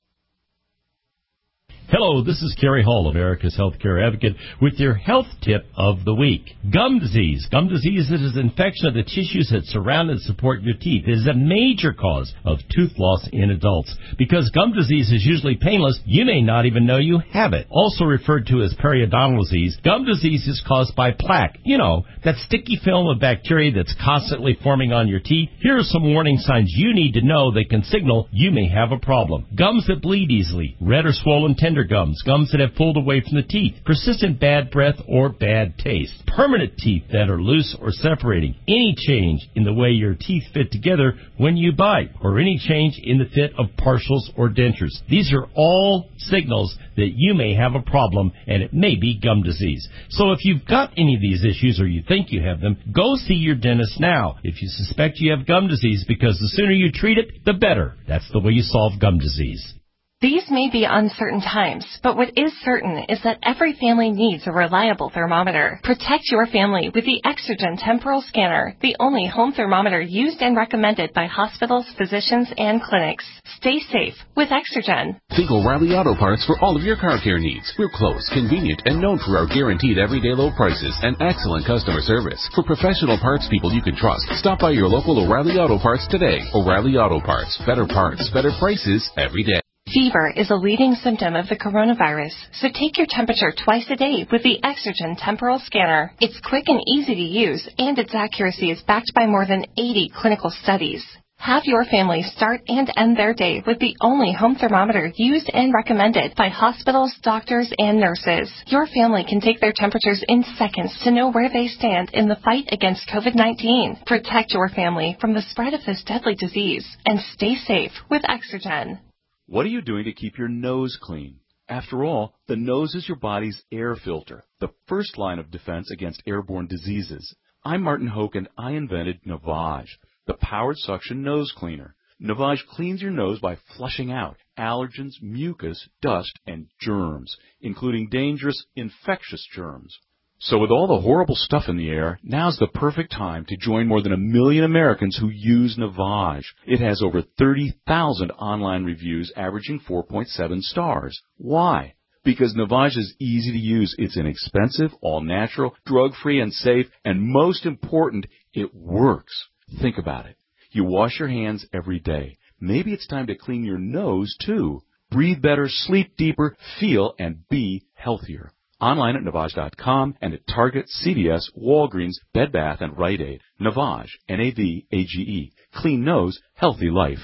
Hello, this is Kerry Hall, America's Healthcare Advocate, with your health tip of the week. Gum disease. Gum disease is an infection of the tissues that surround and support your teeth. It is a major cause of tooth loss in adults. Because gum disease is usually painless, you may not even know you have it. Also referred to as periodontal disease, gum disease is caused by plaque. You know, that sticky film of bacteria that's constantly forming on your teeth. Here are some warning signs you need to know that can signal you may have a problem. Gums that bleed easily, red or swollen tender gums, gums that have pulled away from the teeth, persistent bad breath or bad taste, permanent teeth that are loose or separating, any change in the way your teeth fit together when you bite, or any change in the fit of partials or dentures. These are all signals that you may have a problem, and it may be gum disease. So if you've got any of these issues or you think you have them, go see your dentist now if you suspect you have gum disease, because the sooner you treat it, the better. That's the way you solve gum disease. These may be uncertain times, but what is certain is that every family needs a reliable thermometer. Protect your family with the Exergen Temporal Scanner, the only home thermometer used and recommended by hospitals, physicians, and clinics. Stay safe with Exergen. Think O'Reilly Auto Parts for all of your car care needs. We're close, convenient, and known for our guaranteed everyday low prices and excellent customer service. For professional parts people you can trust, stop by your local O'Reilly Auto Parts today. O'Reilly Auto Parts. Better parts, better prices every day. Fever is a leading symptom of the coronavirus, so take your temperature twice a day with the Exergen Temporal Scanner. It's quick and easy to use, and its accuracy is backed by more than eighty clinical studies. Have your family start and end their day with the only home thermometer used and recommended by hospitals, doctors, and nurses. Your family can take their temperatures in seconds to know where they stand in the fight against COVID nineteen. Protect your family from the spread of this deadly disease, and stay safe with Exergen. What are you doing to keep your nose clean? After all, the nose is your body's air filter, the first line of defense against airborne diseases. I'm Martin Hoke, and I invented Navage, the powered suction nose cleaner. Navage cleans your nose by flushing out allergens, mucus, dust, and germs, including dangerous infectious germs. So with all the horrible stuff in the air, now's the perfect time to join more than a million Americans who use Navage. It has over thirty thousand online reviews averaging four point seven stars. Why? Because Navage is easy to use. It's inexpensive, all-natural, drug-free, and safe, and most important, it works. Think about it. You wash your hands every day. Maybe it's time to clean your nose, too. Breathe better, sleep deeper, feel, and be healthier. Online at Navage dot com and at Target, C V S, Walgreens, Bed Bath, and Rite Aid. Navage, N A V A G E. Clean nose, healthy life.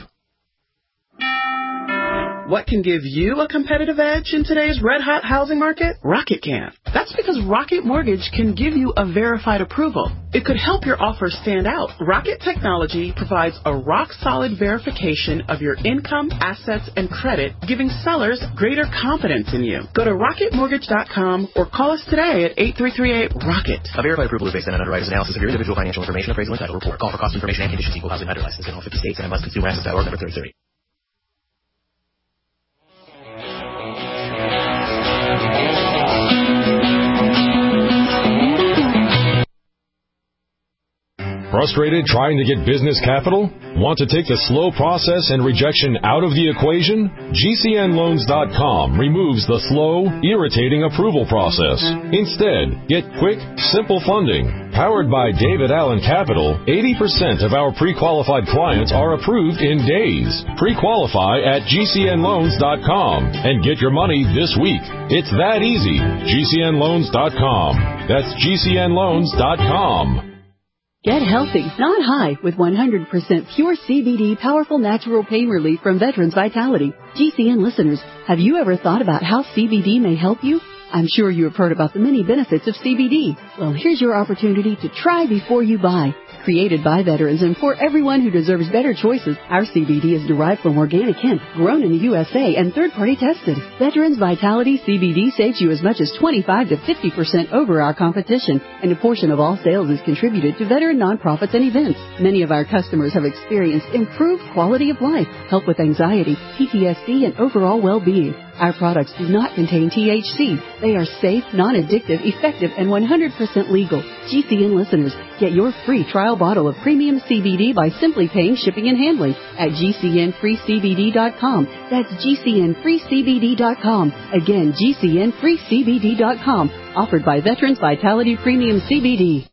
What can give you a competitive edge in today's red-hot housing market? Rocket can. That's because Rocket Mortgage can give you a verified approval. It could help your offer stand out. Rocket Technology provides a rock-solid verification of your income, assets, and credit, giving sellers greater confidence in you. Go to rocket mortgage dot com or call us today at eight three three eight, ROCKET. A verified approval is based on an underwriter's analysis of your individual financial information, appraisal, and title report. Call for cost information and conditions equal housing lender license in all fifty states and M S Consumer Access dot org number thirty thirty. Frustrated trying to get business capital? Want to take the slow process and rejection out of the equation? G C N loans dot com removes the slow, irritating approval process. Instead, get quick, simple funding. Powered by David Allen Capital, eighty percent of our pre-qualified clients are approved in days. Pre-qualify at G C N loans dot com and get your money this week. It's that easy. G C N loans dot com. That's G C N loans dot com. Get healthy, not high, with one hundred percent pure C B D powerful natural pain relief from Veterans Vitality. G C N listeners, have you ever thought about how C B D may help you? I'm sure you have heard about the many benefits of C B D. Well, here's your opportunity to try before you buy. Created by veterans and for everyone who deserves better choices, our C B D is derived from organic hemp, grown in the U S A and third-party tested. Veterans Vitality C B D saves you as much as twenty-five to fifty percent over our competition, and a portion of all sales is contributed to veteran nonprofits and events. Many of our customers have experienced improved quality of life, help with anxiety, P T S D, and overall well-being. Our products do not contain T H C. They are safe, non-addictive, effective, and one hundred percent legal. G C N listeners, get your free trial bottle of premium C B D by simply paying shipping and handling at G C N free C B D dot com. That's G C N free C B D dot com. Again, G C N free C B D dot com. Offered by Veterans Vitality Premium C B D.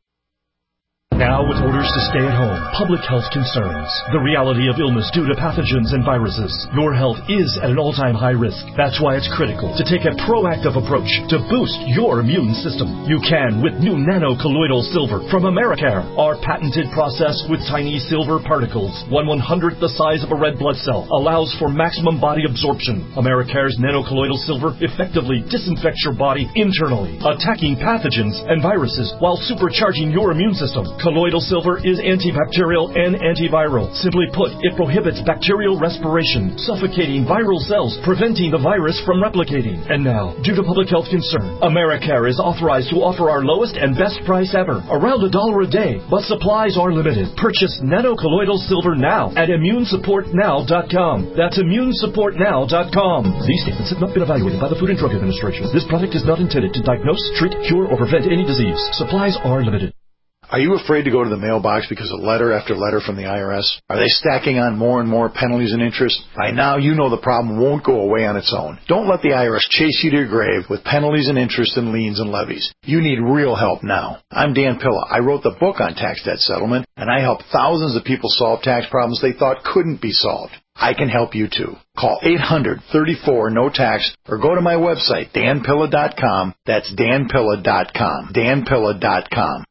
Now with orders to stay at home, public health concerns, the reality of illness due to pathogens and viruses, your health is at an all-time high risk. That's why it's critical to take a proactive approach to boost your immune system. You can with new nano-colloidal silver from Americare, our patented process with tiny silver particles, one one-hundredth the size of a red blood cell, allows for maximum body absorption. Americare's nano-colloidal silver effectively disinfects your body internally, attacking pathogens and viruses while supercharging your immune system. Colloidal silver is antibacterial and antiviral. Simply put, it prohibits bacterial respiration, suffocating viral cells, preventing the virus from replicating. And now, due to public health concern, Americare is authorized to offer our lowest and best price ever, around a dollar a day, but supplies are limited. Purchase nano-colloidal silver now at immune support now dot com. That's immune support now dot com. These statements have not been evaluated by the Food and Drug Administration. This product is not intended to diagnose, treat, cure, or prevent any disease. Supplies are limited. Are you afraid to go to the mailbox because of letter after letter from the I R S? Are they stacking on more and more penalties and interest? By now, you know the problem won't go away on its own. Don't let the I R S chase you to your grave with penalties and interest and liens and levies. You need real help now. I'm Dan Pilla. I wrote the book on tax debt settlement, and I help thousands of people solve tax problems they thought couldn't be solved. I can help you too. Call eight hundred, thirty-four, no tax or go to my website, dan pilla dot com. That's dan pilla dot com. dan pilla dot com.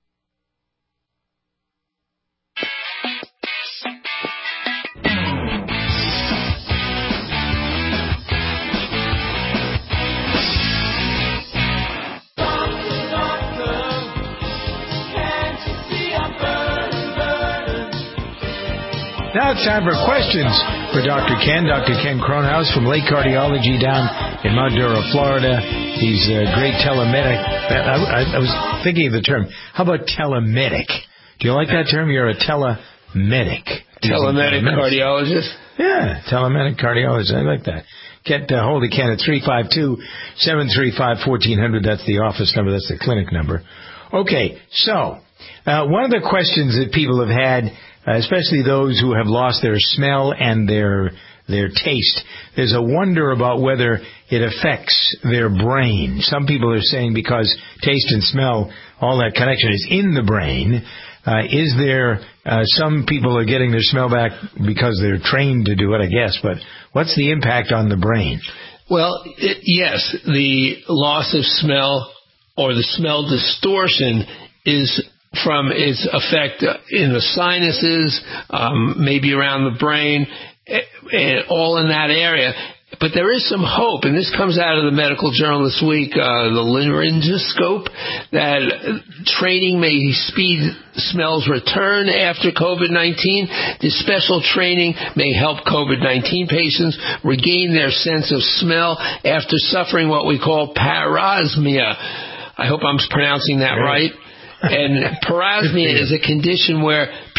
Now it's time for questions for Doctor Ken. Doctor Ken Kronhaus from Lake Cardiology down in Mount Dora, Florida. He's a great telemedic. I, I, I was thinking of the term. How about telemedic? Do you like that term? You're a telemedic. Telemedic cardiologist? Yeah, telemedic cardiologist. I like that. Get uh, hold of Ken at three five two, seven three five, one four zero zero. That's the office number. That's the clinic number. Okay, so uh, one of the questions that people have had, Uh, especially those who have lost their smell and their their taste. There's a wonder about whether it affects their brain. Some people are saying because taste and smell, all that connection is in the brain. Uh, is there, uh, some people are getting their smell back because they're trained to do it, I guess, but what's the impact on the brain? Well, it, yes, the loss of smell or the smell distortion is from its effect in the sinuses, um, maybe around the brain, and all in that area. But there is some hope, and this comes out of the medical journal this week, uh, the laryngoscope, that training may speed smell's return after COVID nineteen. This special training may help COVID nineteen patients regain their sense of smell after suffering what we call parosmia. I hope I'm pronouncing that right. And parosmia is a condition where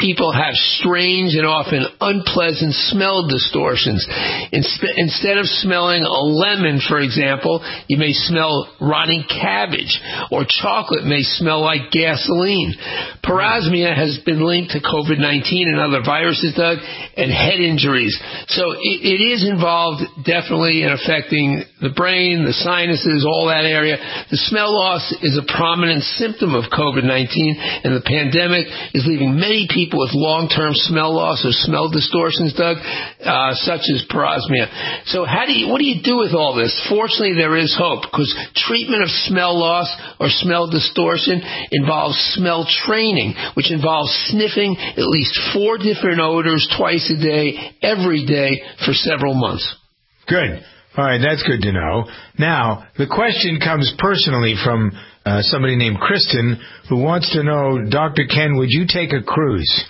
people have strange and often unpleasant smell distortions. Inspe- instead of smelling a lemon, for example, you may smell rotting cabbage, or chocolate may smell like gasoline. Parosmia has been linked to COVID nineteen and other viruses, Doug, and head injuries. So it, it is involved definitely in affecting the brain, the sinuses, all that area. The smell loss is a prominent symptom of COVID nineteen, and the pandemic is leaving many people with long-term smell loss or smell distortions, Doug, uh, such as parosmia. So how do you, what do you do with all this? Fortunately, there is hope, because treatment of smell loss or smell distortion involves smell training, which involves sniffing at least four different odors twice a day, every day, for several months. Good. All right, that's good to know. Now, the question comes personally from uh, somebody named Kristen, who wants to know, Doctor Ken, would you take a cruise?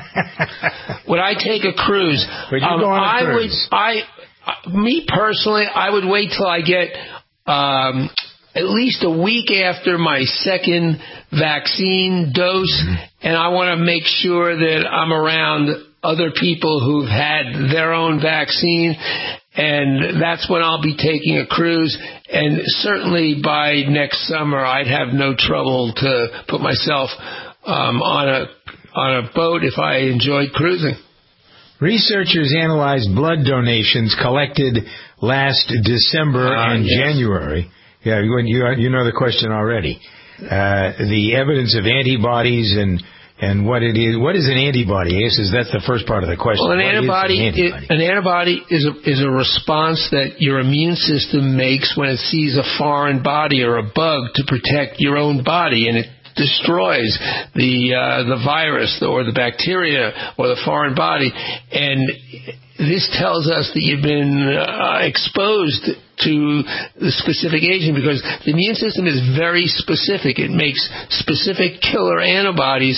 Would I take a cruise? Would you um, go on a I cruise? would. I, me personally, I would wait till I get um, at least a week after my second vaccine dose, mm-hmm. and I want to make sure that I'm around other people who've had their own vaccine. And that's when I'll be taking a cruise. And certainly by next summer, I'd have no trouble to put myself um, on a on a boat if I enjoyed cruising. Researchers analyzed blood donations collected last December uh, and yes. January. Yeah, you, you know the question already. Uh, the evidence of antibodies and And what it is, what is an antibody? I guess that's the first part of the question. Well, an what antibody, an antibody? It, an antibody is a, is a response that your immune system makes when it sees a foreign body or a bug to protect your own body, and it destroys the uh, the virus or the bacteria or the foreign body. And this tells us that you've been uh, exposed to the specific agent, because the immune system is very specific. It makes specific killer antibodies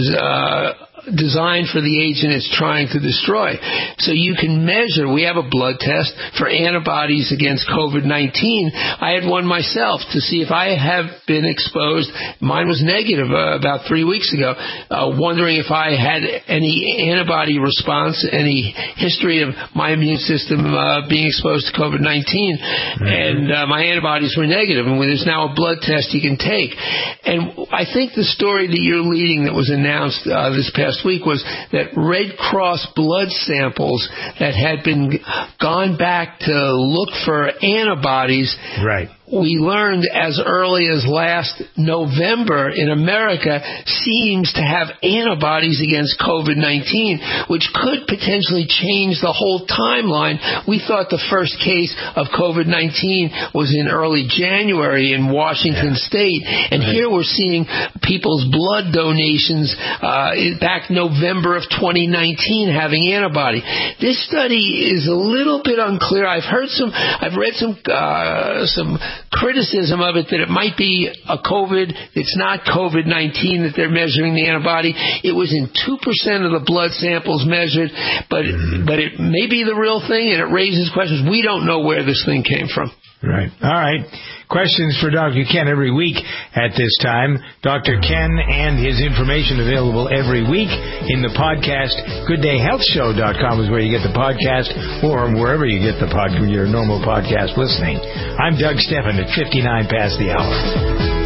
uh, designed for the agent it's trying to destroy. So you can measure, we have a blood test for antibodies against COVID nineteen. I had one myself to see if I have been exposed. Mine was negative uh, about three weeks ago, uh, wondering if I had any antibody response, any history of my immune system uh, being exposed to COVID nineteen. Mm-hmm. And uh, my antibodies were negative, and there's now a blood test you can take. And I think the story that you're leading that was announced uh, this past week was that Red Cross blood samples that had been gone back to look for antibodies. Right. We learned as early as last November in America seems to have antibodies against COVID nineteen, which could potentially change the whole timeline. We thought the first case of COVID nineteen was in early January in Washington yeah. State, and right. here we're seeing people's blood donations uh, back November of twenty nineteen having antibody. This study is a little bit unclear. I've heard some, I've read some, uh, some criticism of it that it might be a COVID. It's not COVID nineteen that they're measuring the antibody. It was in two percent of the blood samples measured, but mm-hmm. but it may be the real thing, and it raises questions. We don't know where this thing came from. Right. All right. Questions for Doctor Ken every week at this time. Doctor Ken and his information available every week in the podcast. good day health show dot com is where you get the podcast, or wherever you get the pod, your normal podcast listening. I'm Doug Steffen at fifty-nine past the hour.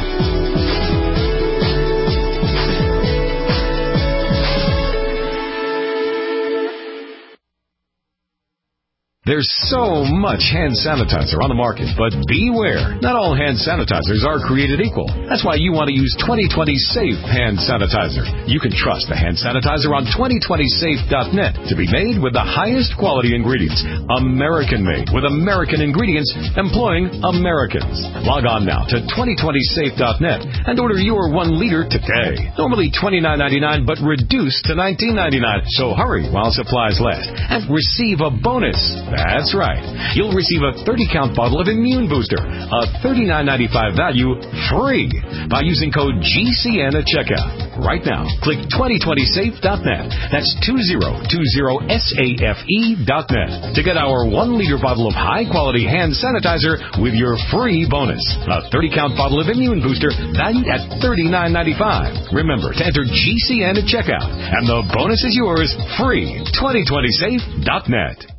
There's so much hand sanitizer on the market, but beware. Not all hand sanitizers are created equal. That's why you want to use twenty twenty Safe Hand Sanitizer. You can trust the hand sanitizer on twenty twenty safe dot net to be made with the highest quality ingredients. American-made with American ingredients employing Americans. Log on now to twenty twenty safe dot net and order your one liter today. Normally twenty-nine ninety-nine, but reduced to nineteen ninety-nine. So hurry while supplies last and receive a bonus. That's right. You'll receive a thirty-count bottle of Immune Booster, a thirty-nine ninety-five value, free by using code G C N at checkout. Right now, click twenty twenty safe dot net. That's two zero two zero safe dot net to get our one-liter bottle of high-quality hand sanitizer with your free bonus. A thirty-count bottle of Immune Booster valued at thirty-nine ninety-five. Remember to enter G C N at checkout, and the bonus is yours free. twenty twenty safe dot net.